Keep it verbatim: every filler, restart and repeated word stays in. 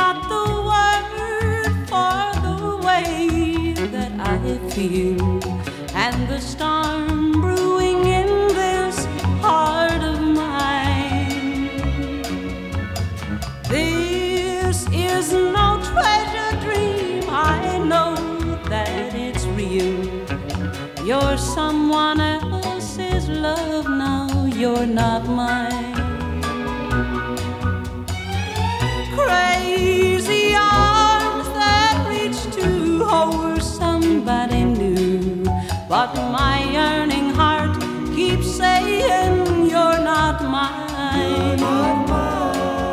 not the word for the way that I feel, and the storm brewing in this heart of mine. This is no treasure dream, I know that it's real. You're someone else's love now, you're not mine. Crazy arms that reach to hold somebody new, but my yearning